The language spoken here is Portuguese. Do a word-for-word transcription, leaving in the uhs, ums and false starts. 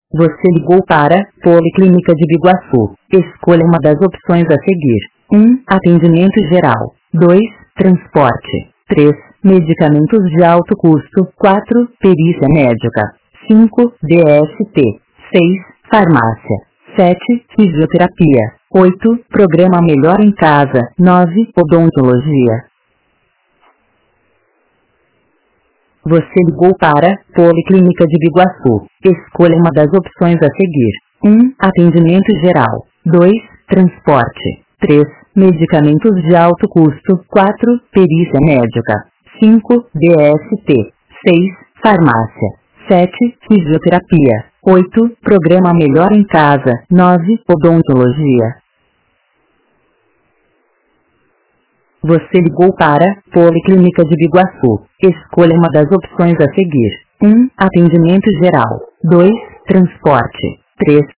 Você ligou para Policlínica de Biguaçu. Escolha uma das opções a seguir. um. Atendimento geral. dois. Transporte. três. Medicamentos de alto custo. quatro. Perícia médica. cinco. D S T. seis. Farmácia. sete. Fisioterapia. oito. Programa Melhor em Casa. nove. Odontologia. Você ligou para Policlínica de Biguaçu. Escolha uma das opções a seguir. um. Atendimento geral. dois. Transporte. três. Medicamentos de alto custo. quatro. Perícia médica. cinco. D S T. seis. Farmácia. sete. Fisioterapia. oito. Programa Melhor em Casa. nove. Odontologia. Você ligou para Policlínica de Biguaçu. Escolha uma das opções a seguir. um. Atendimento geral. dois. Transporte. três.